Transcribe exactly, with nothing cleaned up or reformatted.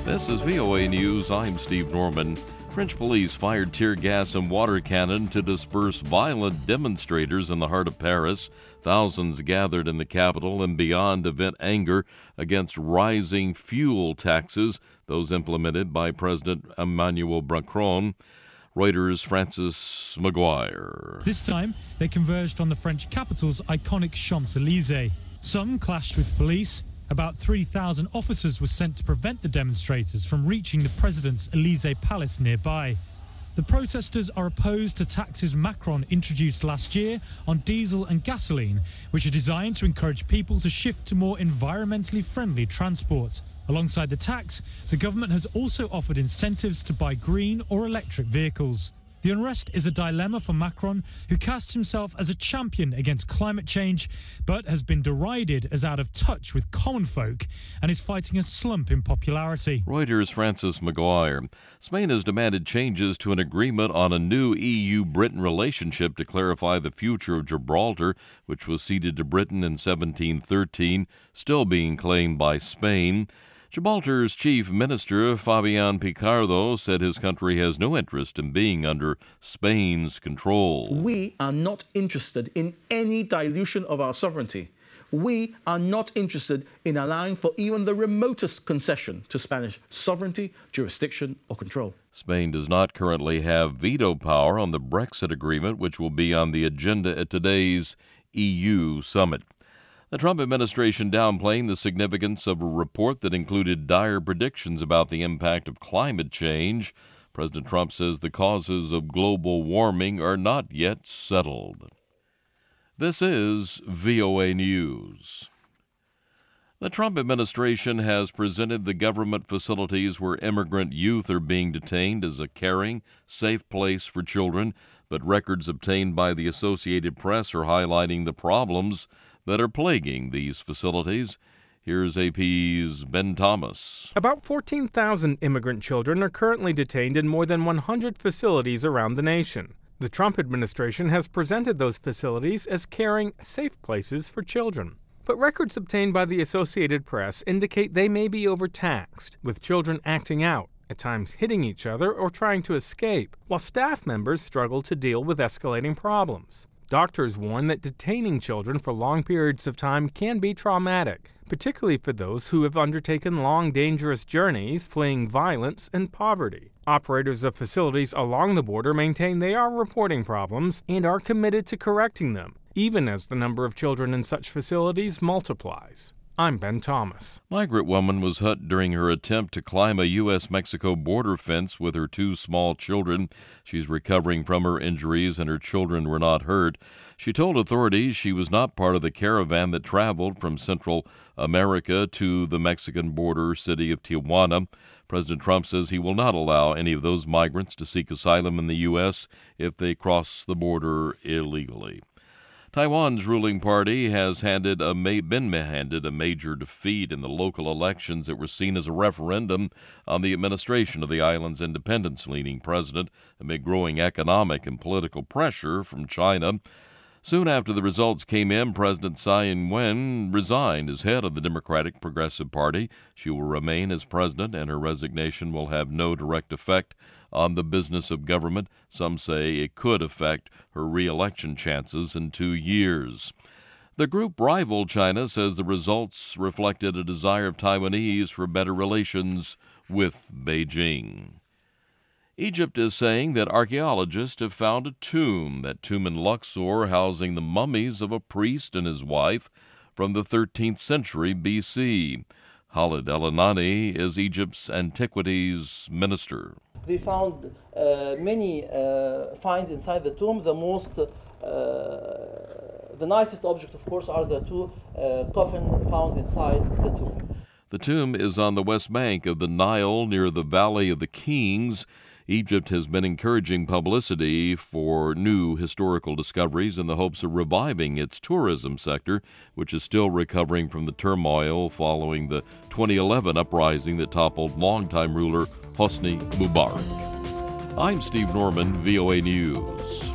This is V O A News. I'm Steve Norman. French police fired tear gas and water cannon to disperse violent demonstrators in the heart of Paris. Thousands gathered in the capital and beyond to vent anger against rising fuel taxes, those implemented by President Emmanuel Macron. Reuters' Francis Maguire. This time, they converged on the French capital's iconic Champs-Élysées. Some clashed with police. About three thousand officers were sent to prevent the demonstrators from reaching the president's Élysée Palace nearby. The protesters are opposed to taxes Macron introduced last year on diesel and gasoline, which are designed to encourage people to shift to more environmentally friendly transport. Alongside the tax, the government has also offered incentives to buy green or electric vehicles. The unrest is a dilemma for Macron, who casts himself as a champion against climate change, but has been derided as out of touch with common folk and is fighting a slump in popularity. Reuters' Francis Maguire. Spain has demanded changes to an agreement on a new E U-Britain relationship to clarify the future of Gibraltar, which was ceded to Britain in seventeen thirteen, still being claimed by Spain. Gibraltar's chief minister, Fabian Picardo, said his country has no interest in being under Spain's control. We are not interested in any dilution of our sovereignty. We are not interested in allowing for even the remotest concession to Spanish sovereignty, jurisdiction, or control. Spain does not currently have veto power on the Brexit agreement, which will be on the agenda at today's E U summit. The Trump administration downplaying the significance of a report that included dire predictions about the impact of climate change. President Trump says the causes of global warming are not yet settled. This is V O A News. The Trump administration has presented the government facilities where immigrant youth are being detained as a caring, safe place for children, but records obtained by the Associated Press are highlighting the problems that are plaguing these facilities. Here's A P's Ben Thomas. About fourteen thousand immigrant children are currently detained in more than one hundred facilities around the nation. The Trump administration has presented those facilities as caring, safe places for children. But records obtained by the Associated Press indicate they may be overtaxed, with children acting out, at times hitting each other or trying to escape, while staff members struggle to deal with escalating problems. Doctors warn that detaining children for long periods of time can be traumatic, particularly for those who have undertaken long, dangerous journeys fleeing violence and poverty. Operators of facilities along the border maintain they are reporting problems and are committed to correcting them, even as the number of children in such facilities multiplies. I'm Ben Thomas. Migrant woman was hurt during her attempt to climb a U S Mexico border fence with her two small children. She's recovering from her injuries and her children were not hurt. She told authorities she was not part of the caravan that traveled from Central America to the Mexican border city of Tijuana. President Trump says he will not allow any of those migrants to seek asylum in the U S if they cross the border illegally. Taiwan's ruling party has handed a ma- been handed a major defeat in the local elections that were seen as a referendum on the administration of the island's independence-leaning president amid growing economic and political pressure from China. Soon after the results came in, President Tsai Ing-wen resigned as head of the Democratic Progressive Party. She will remain as president, and her resignation will have no direct effect on the business of government. Some say it could affect her re-election chances in two years. The group rival China says the results reflected a desire of Taiwanese for better relations with Beijing. Egypt is saying that archaeologists have found a tomb, that tomb in Luxor housing the mummies of a priest and his wife from the thirteenth century B C. Khalid El-Anani is Egypt's antiquities minister. We found uh, many uh, finds inside the tomb. The most, uh, the nicest object, of course, are the two uh, coffins found inside the tomb. The tomb is on the west bank of the Nile near the Valley of the Kings. Egypt has been encouraging publicity for new historical discoveries in the hopes of reviving its tourism sector, which is still recovering from the turmoil following the twenty eleven uprising that toppled longtime ruler Hosni Mubarak. I'm Steve Norman, V O A News.